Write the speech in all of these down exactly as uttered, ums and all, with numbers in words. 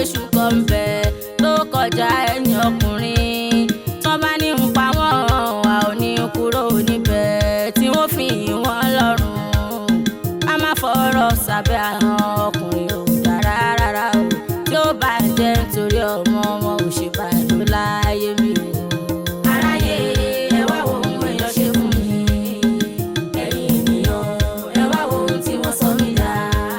péṣù kan bẹ̀ tó kọjá ẹni ọkùnrin tán bá ní ń pa wọ́n a ò ní kúrò níbẹ̀ tí wọ́n fi yìn wọ́n lọ́rùn a má fọ̀rọ̀ sábẹ́ ahọ́n ọkùnrin ò dára rárá o tí ó bá jẹ́ nítorí ọmọ wọn ò ṣe bàjẹ́ láyé mi o. Aráyé ẹ wá wo ohun èèyàn ṣe fún mi ẹ̀yin ènìyàn ẹ wá wo ohun tí wọ́n sọ mí dà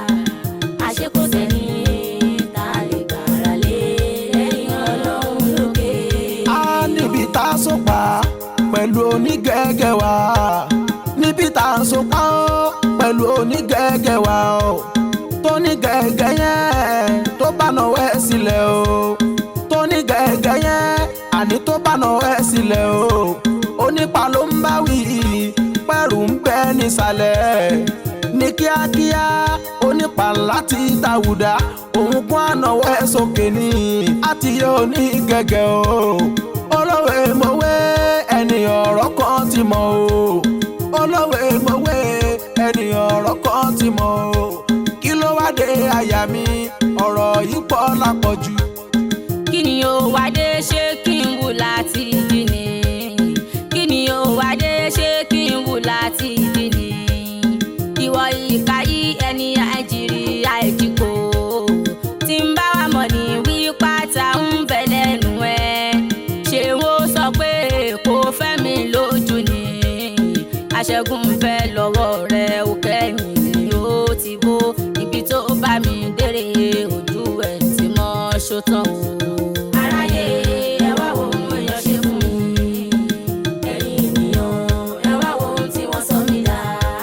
àṣekò sẹ́ni tá a lè gbára lé lẹ́yìn Ọlọ́run lókè. A níbi tá a so pa pẹ̀lú onígẹ̀gẹ̀ wa níbi tá a so pa pẹ̀lú onígẹ̀gẹ̀ wa o tó ní gẹ̀gẹ̀ yẹn tó bá náwó ẹ̀ sílẹ̀ o tó ní gẹ̀gẹ̀ yẹn àní tó bá náwó ẹ̀ sílẹ̀ o onípa ló ń bá wí pẹ̀rù ń bẹ nísàlẹ̀ ní kíákíá onípa láti dàwùdá òun kún ànáwó ẹ̀ sókè ní àti yóò ní gẹ̀gẹ̀ o olówó mọ̀wé ẹni ọ̀rọ̀ kan ti mọ̀ o olówó mọ̀wé ẹni ọ̀rọ̀ kan ti mọ̀ o kí ló wá dé àyà mi ọ̀rọ̀ yìí pọ̀ lápọ̀jù. Kí ni ó wá dé ṣé kí n wù láti dì ní kí ni ó wá dé ṣé kí n wù láti dì ní ìwọ ìka yí ẹni àìjírí àìjíkò tí ń bá wà mọ̀ ní wí pátá ń bẹ lẹ́nu ẹ̀ ṣé wọ́n sọ pé kò fẹ́ mi lójú ni àṣẹ́gun fẹ́ lọ́wọ́ rẹ̀ ó kẹ́yìn ni ó ti bó ibi tó bá mi dérè ojú ẹ̀ tí mo ṣòtàn o. Aráyé ẹ wá wo ohun èèyàn ṣe fún mi ẹ̀yin ènìyàn ẹ wá wo ohun tí wọ́n sọ mí dà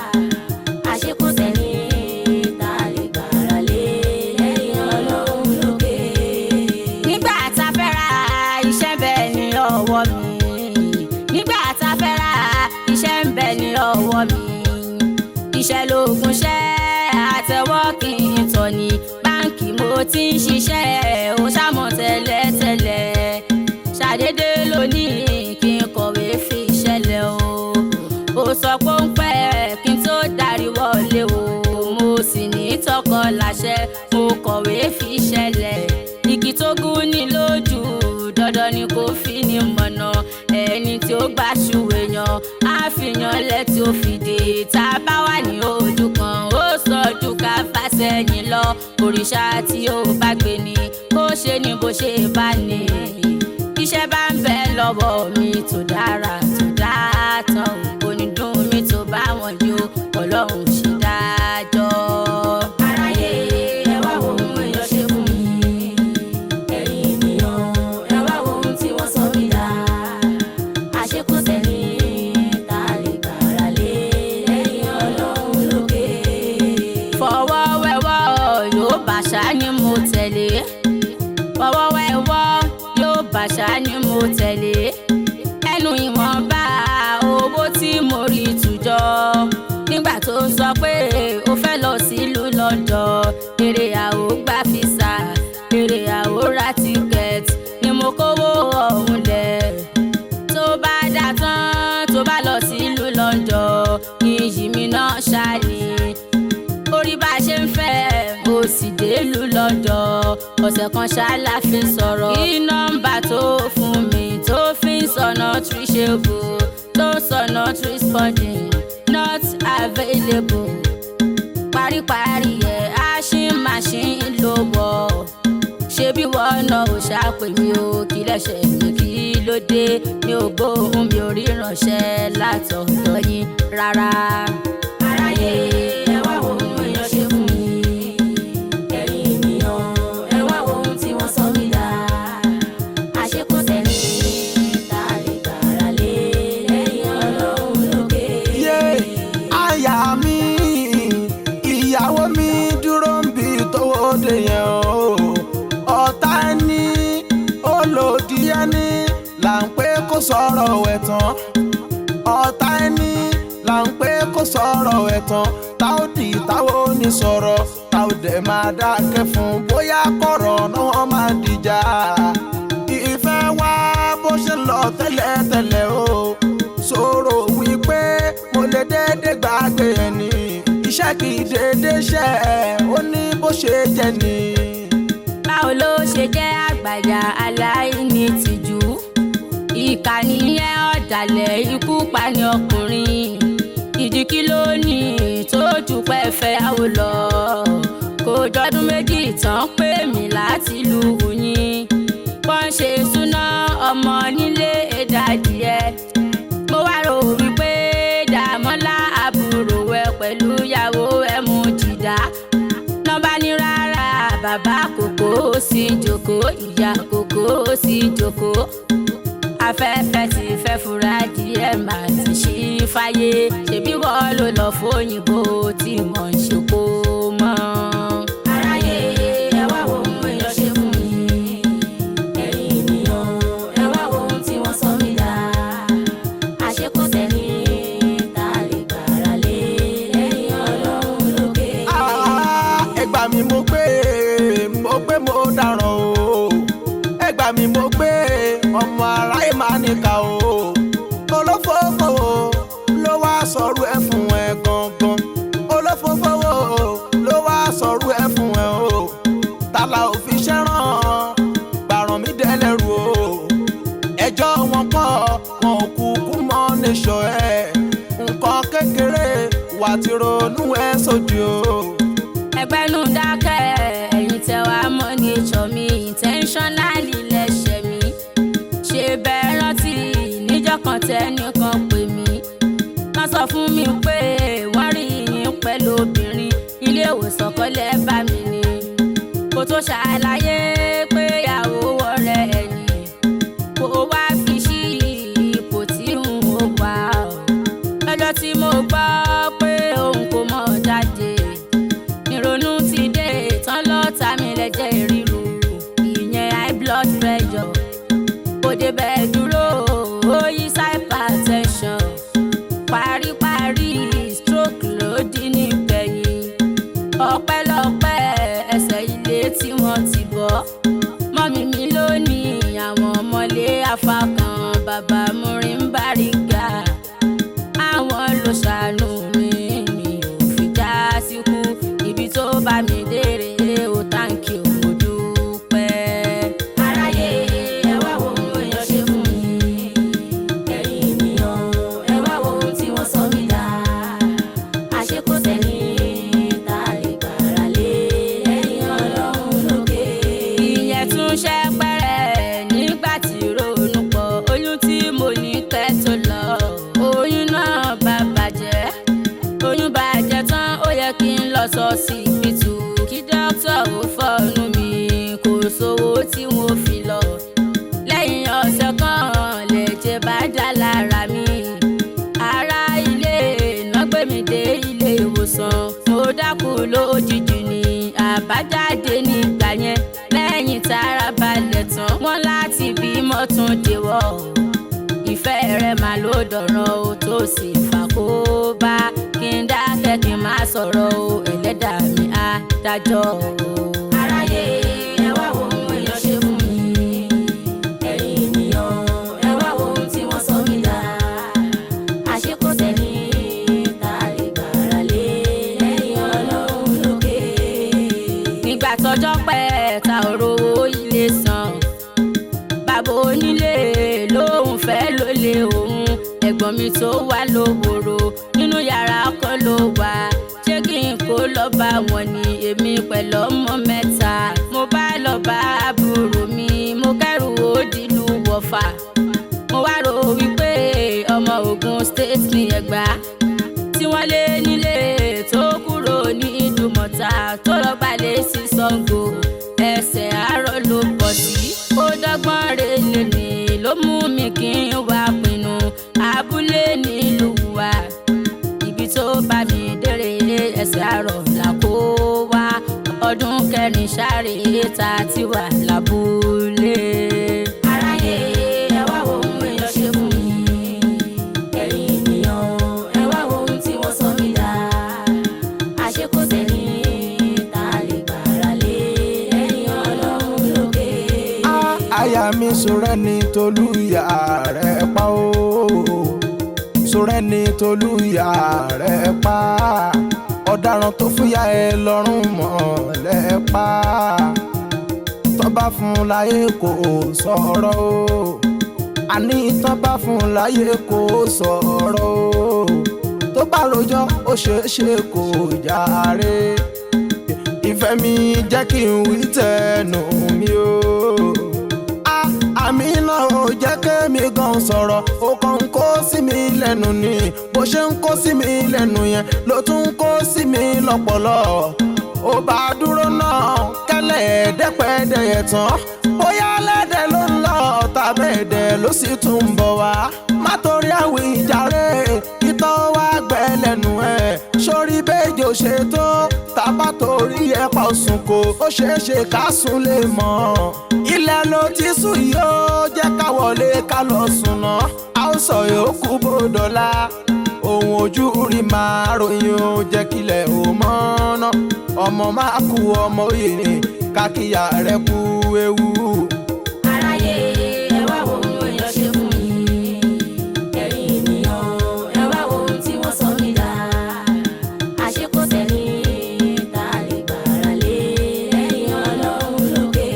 àṣekò sẹ́ni tá a lè gbára lé lẹ́yìn Ọlọ́run lókè. Nígbà tá a fẹ́ ra iṣẹ́ bẹ́ẹ̀ ní ọwọ́ mi nígbà tá a fẹ́ ra iṣẹ́ ń bẹ ní ọwọ́ mi iṣẹ́ lóògùn ṣẹ́ àtẹwọ́ kí n tọ̀ ní báǹkì mo ti ń ṣiṣẹ́ ó ṣàmọ̀ tẹ́lẹ̀tẹ́lẹ̀ ṣàdédé lónìí kí n kọ̀wé fi ṣẹlẹ̀ o ó sọ pé ó ń pẹ́ kí n tó darí wọlé o mo sì ní tọkọ láṣẹ mo kọ̀wé fi ṣẹlẹ̀ igi tó gún ní lójú dandan ni kò fi ní mọ̀nà ẹni tí ó gbà ṣùwé yan á fi yan lẹ́tí ó fi dé tá a bá wà ní ojú kan ó sọ ju ká fà sẹ́yìn lọ òrìṣà tí ó bá gbé ni kó ṣe ni bó ṣe bá ní iṣẹ́ bá ń bẹ lọ́wọ́ mi tó dára tó dáa tán kò ní dùn mí tó bá wọn yó Ọlọ́run ṣe dájọ́. Aráyé ẹ wá wo ohun èèyàn ṣe fún mi ẹ̀yin ènìyàn ẹ wá wo ohun tí wọ́n sọ mí dà àṣekò sẹ́ni tá a lè gbára lé lẹ́yìn Ọlọ́run lókè. Fọwọ́ wẹ́wọ́ yóò bàṣà ni mo tẹ̀lé fọwọ́ wẹ́wọ́ yóò bàṣà ni mo tẹ̀lé ẹnu ìwọ̀nba owó tí mo rí tùjọ nígbà tó sọ pé ó fẹ́ lọ sílùú London èrè àwò gba fisa èrè àwò ra tíkẹ́ẹ̀tì ni mo kówó ọ̀hún lẹ̀ tó bá dà tán tó bá lọ sílùú London iyì mi náà ṣáàlì orí bá a ṣe ń fẹ́ ó sì délùú London ọ̀sẹ̀ kan ṣáàlà fi sọ̀rọ̀ kí nọ́mbà tó fún mi tó fi ń sọ not reachable tó ń sọ not responding not available paríparí ẹ̀ ashing machine ló wọ̀ ṣé bí wọ́n náà ò ṣàpè mí o kí lẹ́sẹ̀ mi kí ló dé mi ò gbóhùn mi ò rí ránṣẹ́ látọ̀dọ̀ yín rárá. Aráyé ẹ wá wo ohun èèyàn ṣe fún mi ẹ̀yin ènìyàn ẹ wá wo ohun tí wọ́n sọ mí dà àṣekò sẹ́ni tá a lè gbára lé lẹ́yìn Ọlọ́run lókè. Yé àyà mi ìyàwó mi dúró ń bi tówó dé yẹn o ọ̀tá ẹni olòdì ẹni là ń pé kó sọ̀rọ̀ ẹ̀ tán ọ̀tá ẹni là ń pé kó sọ̀rọ̀ ẹ̀ tán tá ò dì táwọn ò ní sọ̀rọ̀ tá ò dẹ̀ máa dákẹ́ fún bóyá kọ̀rọ̀ náà wọ́n máa dìjà ìfẹ́ wá bó ṣe lọ tẹ́lẹ̀tẹ́lẹ̀ o sọ̀rọ̀ wípé mo lè dédé gbàgbé ẹni iṣẹ́ kì í dédé ṣe ó ní bó ṣe jẹ́ ni. Báwo ló ṣe aláìní tìjú. Ìkà nìyẹn ọ̀dàlẹ̀ ikú pani ọkùnrin. Ìdí kí ló ní tó dúpẹ́ fẹ́yàwó lọ. Kò jọdún méjì tán pé mi láti lu yín. Wọ́n ṣe súná ọmọ nílé ẹ̀dádìẹ. Mo wá rò wípé Dàmọ́lá àbúrò ẹ pẹ̀lú ìyàwó ẹ mú jìdá. Nọ́bá ní rárá bàbá kòkó sí jókòó, ìyá kòkó sí jókòó. Afẹ́fẹ́ ti fẹ́ fura díẹ̀ máa ti ṣí fáyé. Ṣebí wọ́n ló lọ fóyìnbó tí wọ́n ń ṣe kó mọ́. Aráyé ẹ wá wo ohun èèyàn ṣe fún mi. Ẹ̀yin ènìyàn ẹ wá wo ohun tí wọ́n sọ mí dà. Àṣekò sẹ́ni tá a lè gbára lé lẹ́yìn Ọlọ́run lókè. Ẹ gbà mí mo gbé mo gbé mo dáràn o. Ẹ gbà mí mo gbé ọmọ aráyé máa níkà o. Olófófó ló wá sọ̀rọ̀ ẹ fún ẹ gangan. Olófófó ló wá sọ̀rọ̀ ẹ fún ẹ o. Tàlà ò fi ṣẹ́ràn gbàràn mí dẹ́lẹ́rù o. Ẹjọ́ wọn pọ̀ wọn ò kúkú mọ́ níṣọ́ ẹ. Nǹkan kékeré wà tí ronú ẹ sódì o. Ẹgbẹ́nu dákẹ́ ẹ̀yin tẹ wá mọ́ ní ìjọ mi intentionally lẹ́ṣẹ̀ mi. Ṣé bẹ́ẹ̀ rántí níjọ́ kan tẹ́nìkan pè mí. Wọ́n sọ fún mi pé wọ́n rí yín pẹ̀lú obìnrin ilé ìwòsàn kọ́lẹ̀ bá mi ní. Kò tó ṣàlàyé pé ìyàwó ọ̀rẹ́ ẹ̀yìn. Kò wá fi sí ipò tí n ò wà o. Lọ́jọ́ tí mo gbọ́ pé òun kò mọ̀ jáde. Ìrònú ti dé tán lọ́ta mi lẹ́jẹ̀ ríru. Ìyẹn high blood pressure. Kò débẹ̀ dúró ó yí hypertension. Paríparí stroke ló dín nígbẹ̀yìn. Ọpẹ́lọpẹ́ ẹsẹ̀ ilé tí wọ́n ti bọ́. Mọ́mí mi ló ní àwọn ọmọlé afákan bàbá múrin bárígà. Àwọn ló ṣàánú mi mi ò fi já síkú. Ibi tó bá mi dére ó thank you mo dúpẹ́. Aráyé ẹ wá wo ohun èèyàn ṣe fún mi. Ẹ̀yin ènìyàn ẹ wá wo ohun tí wọ́n sọ mí dà. Àṣekò sẹ́ni tá a lè gbára lé lẹ́yìn Ọlọ́run lókè. Ìyẹn tún ṣẹ́ pẹ́rẹ́ nígbà tí ronú pọ̀. Oyún tí mo ní kẹ́ tó lọ. Oyún náà bá bàjẹ́. Oyún bàjẹ́ tán ó yẹ kí n lọ sọ síbítù. Kí dókítà ó fọ́nú mi kò sówó tí wọ́n fi lọ. Lẹ́yìn ọ̀sẹ̀ kan lẹ̀jẹ̀ bá dá lára mi. Ará ilé náà gbé mi dé ilé ìwòsàn. Mo dákú lójijì ní àbájáde nígbà yẹn. Lẹ́yìn tára balẹ̀ tán wọ́n láti bímọ tún dèwọ̀. Ìfẹ́ rẹ̀ máa ló dọ̀rọ̀ o tó sì fà kó bá. Kí n dákẹ́ kí n má sọ̀rọ̀ o ẹlẹ́dàá mi á dájọ́ o. Aráyé ẹ wá wo ohun èèyàn ṣe fún mi. Ẹ̀yin ènìyàn ẹ wá wo ohun tí wọ́n sọ mí dà. Àṣekò sẹ́ni tá a lè gbára lé lẹ́yìn Ọlọ́run lókè. Nígbà tọ́jọ́ pẹ́ ta ò rówó ilé san. Bàbá onílé lóhùn fẹ́ ló lé òun. Ẹ̀gbọ́n mi tó wà lówòrò nínú yàrá kan ló wà. Ṣé kí n kó lọ bá wọn ní èmi pẹ̀lú ọmọ mẹ́ta. Mo bá lọ bá àbúrò mi mo kẹ́rù ó dìlú Wọ̀fà. Mo wá rò wípé ọmọ Ògùn state ní Ẹ̀gbá. Tí wọ́n lé nílé tó kúrò ní Ìdúmọ̀tà tó lọ gbalẹ̀ sí Ṣàngó. Ẹsẹ̀ àárọ̀ ló pọ̀ sí. Ó dọ́gbọ́n relé ní ló mú mi kí n wá pinnu. Abúlé nílùú wa. Ibi tó bá mi dére ẹsẹ̀ àárọ̀ là kó wá. Ọdún kẹrin sáré ta ti wà lábúlé. Aráyé ẹ wá wo ohun èèyàn ṣe fún mi. Ẹ̀yin ènìyàn ẹ wá wo ohun tí wọ́n sọ mí dà. Àṣekò sẹ́ni tá a lè gbára lé lẹ́yìn Ọlọ́run lókè. Aya mi Ṣọ̀rẹ́ni Tolúyà rẹ̀ pa o. Ṣọ̀rẹ́ni Tolúyà rẹ̀ pa. Ọ̀daràn tó fúyà ẹ lọ́rùn mọ́ lẹ́ pa. bá fún láyé kò sọ̀rọ̀ o àní tán bá fún láyé kò sọ̀rọ̀ o tó bá rojọ́ ó ṣeé ṣe kò jàre ìfẹ́ mi jẹ́ kí n wí tẹnu mi o àmì náà ò jẹ́ kémi gan sọ̀rọ̀ ó kàn ń kó sí mi lẹ́nu ni bó ṣe ń kó sí mi lẹ́nu yẹn ló tún ń kó sí mi lọ́pọlọ ó bá dúró náà kẹ́lẹ́ ẹ̀ẹ́dẹ́pẹ́ẹ́dẹ́yẹ tán bóyá lẹ́dẹ̀ ló ń lọ tàbí ẹ̀dẹ̀ ló sì tún ń bọ̀ wá má torí àwíjàre ìtọ́ wá gbẹ lẹ́nu ẹ̀ sórí béèjì ò ṣe tó tàbá torí ẹ̀ pa òsùn kò ó ṣeé ṣe ká sùn lè mọ́ ilẹ̀ ló ti sùn yóò jẹ́ ká wọlé ká lọ sùn náà a ó sọ yòókù bòdọ́lá ohun ojú rí máa ròyìn ó jẹ́ kílẹ̀ ò mọ́ náà ọmọ máa kú ọmọ òye ni kákíyà rẹ̀ kú ewu. aráyé ẹ wá wo ohun èèyàn ṣe fún mi ẹ̀yin ènìyàn ẹ wá wo ohun tí wọ́n sọ mí dà àṣekò sẹ́ni tá a lè gbára lé ẹ̀yìn ọlọ́run lókè.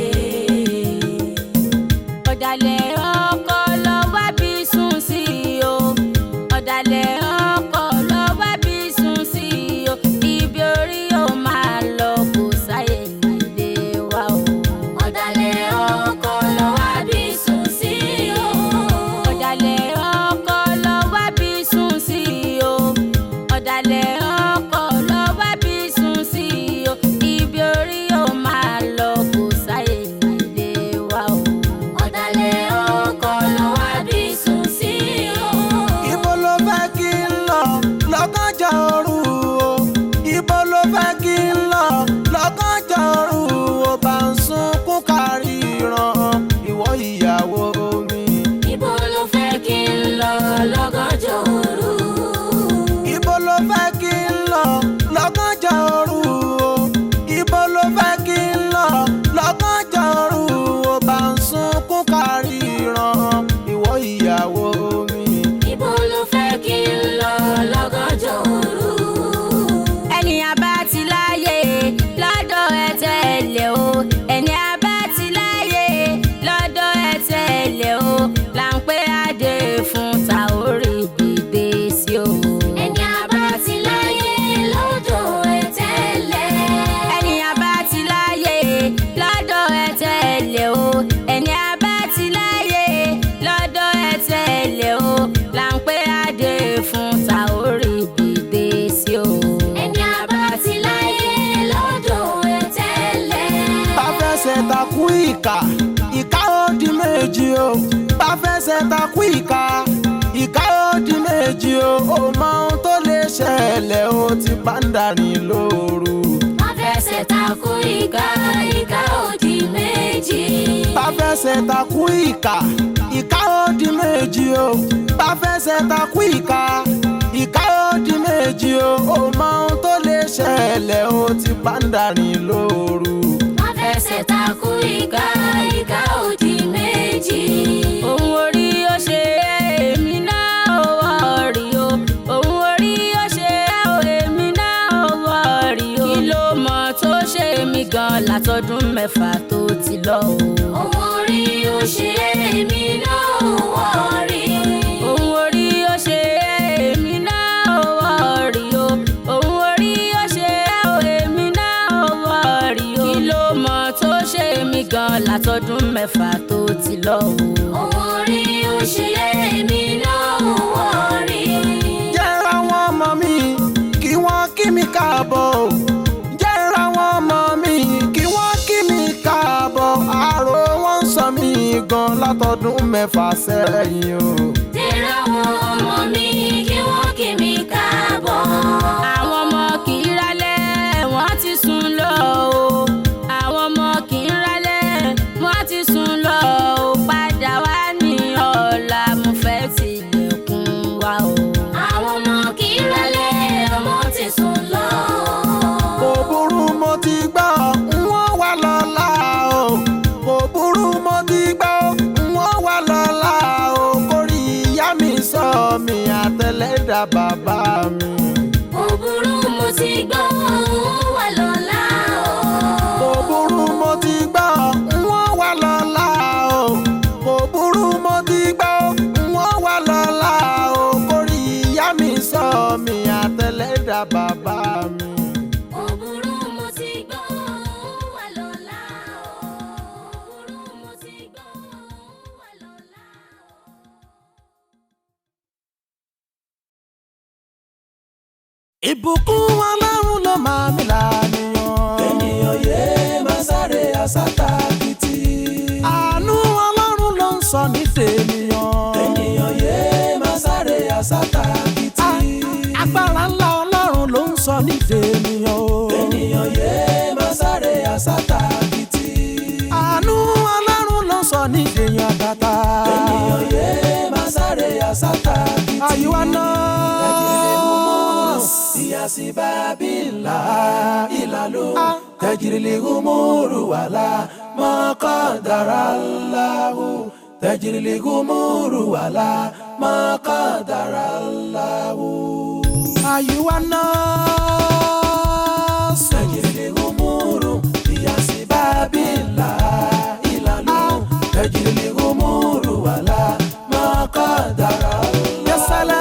ọ̀dàlẹ̀ ọkọ lọ wá bí sùn sí o ọ̀dàlẹ̀ ọkọ lọ wá bí sùn sí o ibi orí yóò máa lọ kò sáyé nílé wa o. ọ̀dàlẹ̀ ọkọ lọ wá bí sùn sí o ọ̀dàlẹ̀ ọkọ lọ wá bí sùn sí o ọ̀dàlẹ̀ ọkọ lọ wá bí sùn sí o ibi orí yóò máa lọ kò sáyé nílé wa o. ọ̀dàlẹ̀ ọkọ lọ wá bí sùn sí o. ibo ló fẹ́ kí n lọ lọ́gànjọ́ òru o ibo ló fẹ́ kí n lọ lọ́gànjọ́ òru o bá ń sunkún kárí ìran ìwọ ìyàwó mi. ibo ló fẹ́ kí n lọ lọ́gànjọ́ òru. ibo ló fẹ́ kí n lọ lọ́gànjọ́ òru o ibo ló fẹ́ kí n lọ lọ́gànjọ́ òru o bá ń sunkún kárí ìran ìwọ ìyàwó mi. ibo ló fẹ́ kí n lọ lọ́gànjọ́ òru. ẹni abá ti láyé lọ́dọ̀ ẹ tẹ̀lé o ẹni abá ti láyé lọ́dọ̀ ẹ tẹ̀lé o là ń pé adé fún ta orí gbígbé sí o. ẹni abá ti láyé lọ́dọ̀ ẹ tẹ̀lé. ẹni abá ti láyé lọ́dọ̀ ẹ tẹ̀lé o ẹni abá ti láyé lọ́dọ̀ ẹ tẹ̀lé o là ń pé adé fún ta orí gbígbé sí o. ẹni abá ti láyé lọ́dọ̀ ẹ tẹ̀lé. bá fẹsẹ̀ takú ìkà ìkà ó di méjì o bá fẹsẹ̀ takú ìkà ìkà ó di méjì o ó mọ ohun tó lè ṣẹlẹ̀ ó ti bá ń darin lóru. má fẹsẹ̀ takú ìkà ìkà ó di méjì. bá fẹsẹ̀ takú ìkà ìkà ó di méjì o bá fẹsẹ̀ takú ìkà ìkà ó di méjì o ó mọ ohun tó lè ṣẹlẹ̀ ó ti bá ń darin lóru. má fẹsẹ̀ takú ìkà ìkà ó di méjì. ohun orí ó ṣe èmi náà ò wọ̀rí o ohun orí ó ṣe èmi náà ò wọ̀rí o kí ló mọ̀ tó ṣe mí gan látọdún mẹ́fà tó ti lọ o. ohun orí ó ṣe èmi náà ò wọ̀rí. ohun orí ó ṣe èmi náà ò wọ̀rí o ohun orí ó ṣe èmi náà ò wọ̀rí o kí ló mọ̀ tó ṣe mí gan látọdún mẹ́fà tó ti lọ o. ohun orí ó ṣe èmi náà ò wọ̀rí. jẹ́ra wọn ọmọ mi kí wọ́n kí mi káàbọ̀ o jẹ́ra wọn ọmọ mi kí wọ́n kí mi káàbọ̀ àrò wọn ń sọ mí gan látọdún mẹ́fà sẹ́yìn o. jẹ́ra wọn ọmọ mi kí wọ́n kí mi káàbọ̀. àwọn ọmọ kì í ralẹ̀ wọ́n ti sùn lọ o àwọn ọmọ kì í ralẹ̀ wọ́n ti sùn lọ o padà wá ní ọ̀la mo fẹ́ tilẹ̀kùn wa o. àwọn ọmọ kì í ralẹ̀ ọmọ ti sùn lọ o. kò burú mo ti gbọ́ wọ́n wà lọ́la o kò burú mo ti gbọ́ wọ́n wà lọ́la o kórì ìyá mi sọ mi àtẹlẹ́dà bàbá mi. kò burú mo ti gbọ́ wọ́n wà lọ́la o. kò burú mo ti gbọ́ wọ́n ìbùkún Ọlọ́run ló máa mi lànìyàn. ènìyàn yé máa sáré àsátàkìtì. àánú Ọlọ́run ló ń sọ ní tènìyàn. ènìyàn yé máa sáré àsátàkìtì. agbára ńlá Ọlọ́run ló ń sọ ní tènìyàn o. ènìyàn yé máa sáré àsátàkìtì. àánú Ọlọ́run ló ń sọ ní tènìyàn tata. ènìyàn yé máa sáré àsátàkìtì. àyíwá náà. Iyasi babila ilalu tajirili gumuru wala maqadarallahu tajirili gumuru wala maqadarallahu. àyíwá náà. tajirili gumuru iyasi babila ilalu tajirili gumuru wala maqadarallahu. yasala.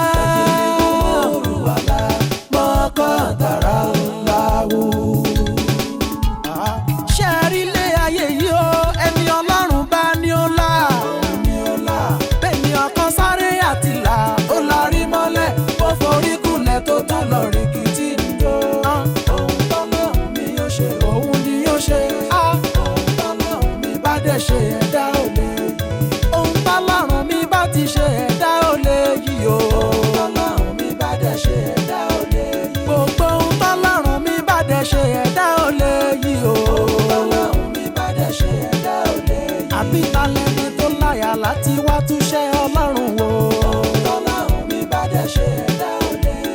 ṣé ẹ rí ilé ayé yìí o ẹni Ọlọ́run bá ní ó là. bẹ́ẹ̀ni ọkàn sáré àti là ó larí mọ́lẹ̀ ó forí gúnlẹ̀ tó tán lọ rìkìtì ńjó. ohun tọ́lọ́hun mi yóò ṣe òun ni yóò ṣe. ohun tọ́lọ́hun mi bá dẹ̀ ṣe ẹ̀dá ò lè yí. ohun tọ́lọ́run mi bá ti ṣe ẹ̀dá ò lè yí o. ohun tọ́lọ́hun mi bá dẹ̀ ṣe ẹ̀dá ò lè yí. gbogbo ohun tọ́lọ́run mi bá dẹ̀ ṣe ẹ̀dá ò lè yí o. ohun tọ́lọ́hun mi bá dẹ̀ ṣe ẹ̀dá ò lè yí. àbí talẹ́ni tó láyà láti wá túṣẹ́ Ọlọ́run o. ohun tọ́lọ́hun mi bá dẹ̀ ṣe ẹ̀dá ò lè yí.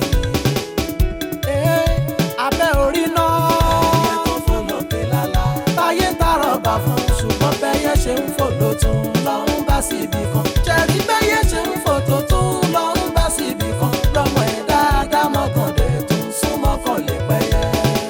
Ee, abẹ́ orí náà. ẹyẹ tó fò lókè lálá. táyé tààrọ̀ bá fún ṣùgbọ́n bẹ́yẹ ṣe ń fò ló tún lọ́hún bá síbi kan. jẹ̀rí bẹ́yẹ ṣe ń fò tó tún lọ́rùn bá síbi kan. lọ́mọ ẹ̀ dáadáa mọ́kàndé tún súnmọ́ kan lè pẹ́yẹ.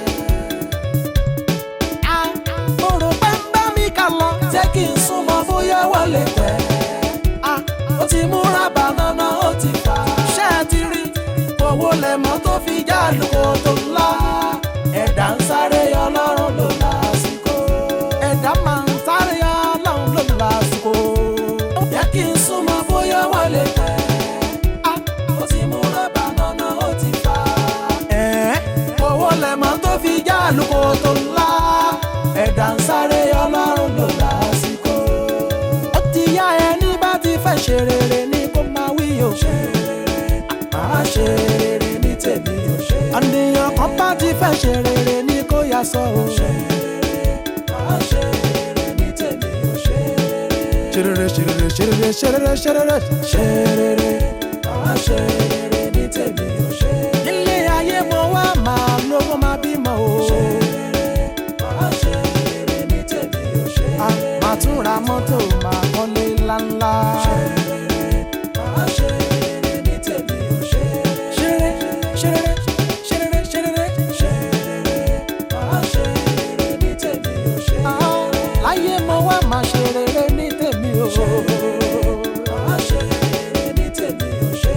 a mo rò pé ń bá mi kà lọ. jẹ́ kí n súnmọ́ bóyá wọlé tẹ̀. a ó ti múra bànánà ó ti fà á. ṣé ẹ ti rí owó lẹ̀mọ́ tó fi jáàlù kó tó ńlá. ẹ̀dá ń sáré Ọlọ́run ló lásìkò. ẹ̀dá máa ń sáré Ọlọ́run ló lásìkò. jẹ́ kí n súnmọ́ bóyá wọlé tẹ̀. a ó ti múra bànánà ó ti fà á. ẹ̀ owó lẹ̀mọ́ tó fi jáàlù kó tó ńlá. ẹ̀dá ń sáré Ọlọ́run ló lásìkò. ó ti yá ẹni bá ti fẹ́ ṣe rere ní kó máa wí o. ṣe rere máa ṣe rere ní tèmi ò ṣe. àníyàn kan bá ti fẹ́ ṣe rere ní kó yá sọ o. ṣe rere máa ṣe rere ní tèmi ò ṣe. ṣe rere ṣe rere ṣe rere ṣe rere ṣe rere. ṣe rere máa ṣe rere ní tèmi ò ṣe. nílé ayé mo wá máa lówó máa bímọ o. ṣe rere máa ṣe rere ní tèmi ò ṣe. a máa tún ra mọ́tò máa kọ́lé ńláńlá. ṣe rere máa ṣe rere ní tèmi ò ṣe. ṣe rere ṣe rere ṣe rere ṣe rere. ṣe rere máa ṣe rere ní tèmi ò ṣe. Ah, láyé mo wá máa ṣe rere ní tèmi o. ṣe rere máa ṣe rere ní tèmi ò ṣe.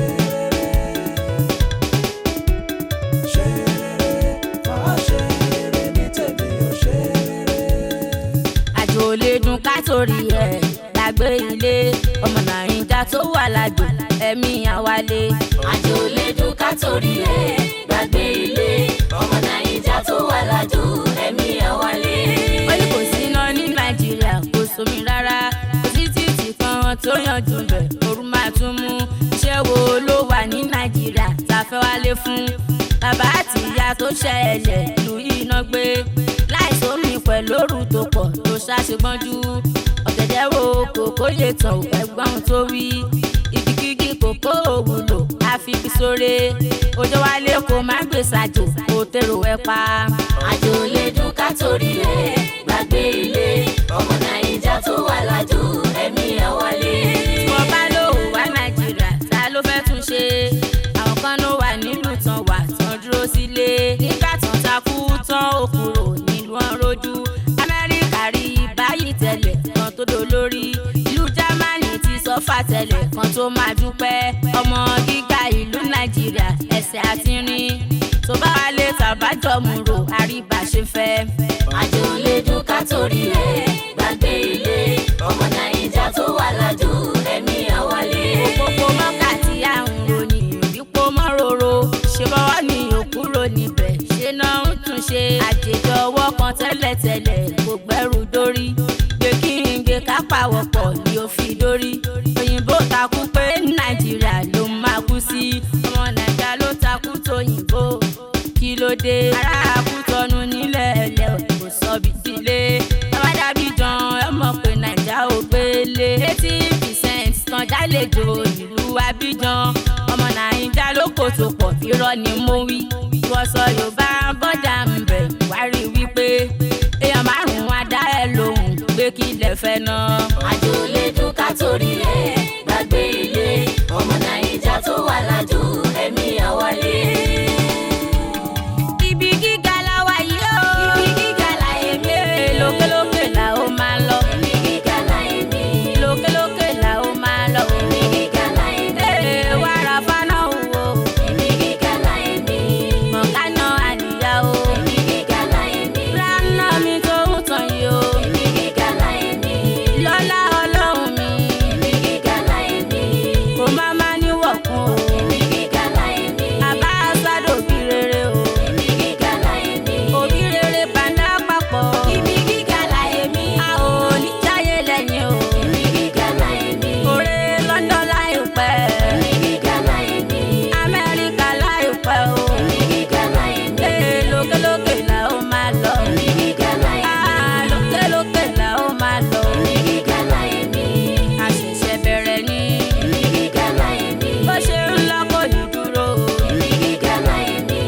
ṣe rere máa ṣe rere ní tèmi ò ṣe. àjò lè dùn ká torí ẹ̀ lágbé ilé ọmọ Nàìjíríà tó wà lájò ẹ̀mí àwálé. àjò lè dùn ká torí ẹ̀ gbàgbé ilé ọmọ Nàìjíríà tó wà lájò ẹ̀mí àwálé. ó ní kò sí iná ní Nàìjíríà kò sómi rárá kò sí títì kan tó yanjú bẹ̀ ooru máa tún mú. iṣẹ́ wo ló wà ní Nàìjíríà tá a fẹ́ wálé fún? bàbá àti ìyá tó ṣẹlẹ̀ ìlú yìí náà gbé láìsómi pẹ̀lú òru tó pọ̀ tó ṣàṣegbọ́njú. ọ̀gẹ̀dẹ̀ wo kòkó lè tàn ẹ̀gbọ́n tó wí. igikígi kòkó òwúlò àfikí sóre òjò wálé kò má gbé ṣàjò kò tèrò ẹ̀ pa. àjò lè dùn ká torí ẹ̀ gbàgbé ilé ọmọ Nàìjíríà tó wà lájò ẹ̀mí àwálé. tí wọ́n bá lò wá Nàìjíríà ta ló fẹ́ tún ṣe? àwọn kan ló wà nílùú tán wà tán dúró sílé nígbà tán takú tán ó kúrò nílùú ọ̀rọ̀jú. Amẹ́ríkà rí báyìí tẹ́lẹ̀ kan tó dolórí ìlú Jámánì ti sọ́fà tẹ́lẹ̀ kan tó máa dúpẹ́. ọmọ gíga ìlú Nàìjíríà ẹsẹ̀ àti rìn tó bá wálé tàbájọ́ mú rò àríbà ṣe fẹ́. àjò lè dùn ká torí ẹ̀ gbàgbé ilé ọmọ Nàìjíríà tó wà lájò ẹ̀mí àwálé. òpópó mọ́kà tí à ń ròyìn ìbípò mọ́ròrò ṣe bọ́ wá tẹ́lẹ̀tẹ́lẹ̀ kò gbẹ́rù dórí gbé kí n gbé ká pàwọ̀pọ̀ ni ó fi dórí òyìnbó takú pé nàìjíríà ló máa kú sí ọmọ nàìjíríà ló takú tóyìnbó kí ló dé ará Kútọ́nù nílẹ̀ ẹ̀lẹ́ kò sọ bí sílé bàbá dàbí jan ẹ mọ̀ pé nàìjíríà ò gbélé eighty percent tán jálejò nílùú Abidjan ọmọ nàìjíríà ló kò tó pọ̀ bí irọ́ ni mo wí ìwọ sọ Yorùbá bọ́dà ń bẹ̀ wá rí wípé èèyàn márùn-ún á dá ẹ lóhùn pé kí lẹ fẹ́ ná. àjò lè dùn ká torí ẹ̀ gbàgbé ilé ọmọ nàìjíríà tó wà lájò ẹ̀mí àwálé. ibi gíga la wà yìí o ibi gíga la èmi lókèlókè la ó máa lọ ibi gíga la èmi lókèlókè la ó máa lọ ibi gíga la èmi ee wàrà fáná wo ibi gíga la èmi mọ̀kánà àníyá o ibi gíga la èmi ránà mi tó ń tàn yìí o ibi gíga la èmi lọ́lá ọlọ́run mi ibi gíga la èmi kò má má níwọ̀kùn o ibi gíga la èmi àbá sádò bí rere o ibi gíga la èmi òbí rere bàndá papọ̀ ibi gíga la èmi a ò ní jáyé lẹ́yìn o ibi gíga la èmi òré London láìpẹ́ ibi gíga la èmi Amẹ́ríkà láìpẹ́ o ibi gíga la èmi ee lókèlókè la ó máa lọ ibi gíga la èmi ah lókèlókè la ó máa lọ ibi gíga la èmi a ṣẹ̀ṣẹ̀ bẹ̀rẹ̀ ní ibi gíga la èmi bó ṣe ń lọ kò ní dúró ibi gíga la èmi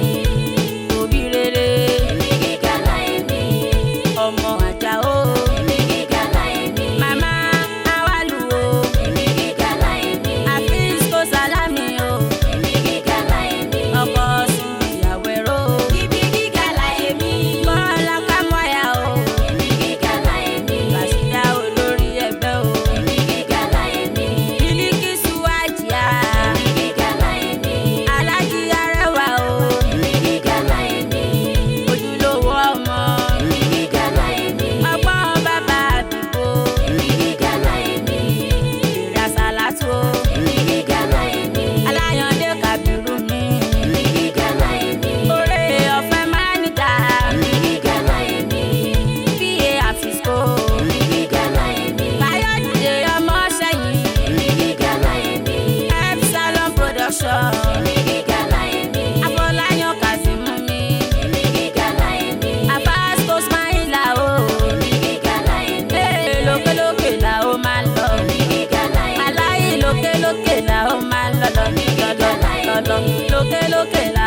òbí rere ibi gíga la èmi ọmọ Àjàó ibi gíga la èmi màmá Awálù o ibi gíga la èmi Hafiz kò sálámì o ibi gíga la èmi ọkọ Sùnmí Àwẹ̀ró ibi gíga la èmi Bọ́lá Kámọ́yà o ibi gíga la èmi Bàṣírà olórí ẹgbẹ́ o ibi gíga la èmi Bílíkísù Àjíà ibi gíga la èmi Aláàjì Arẹwà o ibi gíga la èmi ojúlówó ọmọ ibi gíga la èmi ọgbọ́n bàbá àdúgbò ibi gíga la èmi ìrà sàlátù o ibi gíga la èmi Aláyàndé Kàbírù mi ibi gíga la èmi oore ọ̀fẹ́ máníjà ibi gíga la èmi pa àfìsò ibi gíga la èmi Káyọ̀dé ọmọ Ṣẹ̀yìn ibi gíga la èmi Epsilon production ibi gíga la èmi Afọláyàn Kazeem mi ibi gíga la èmi Abasco Ismaila o ibi gíga la èmi ee lókèlókè la ó máa lọ ibi gíga la èmi aláyé lókèlókè la ó máa lọ lọ lọ lọ lọ lókèlókè la.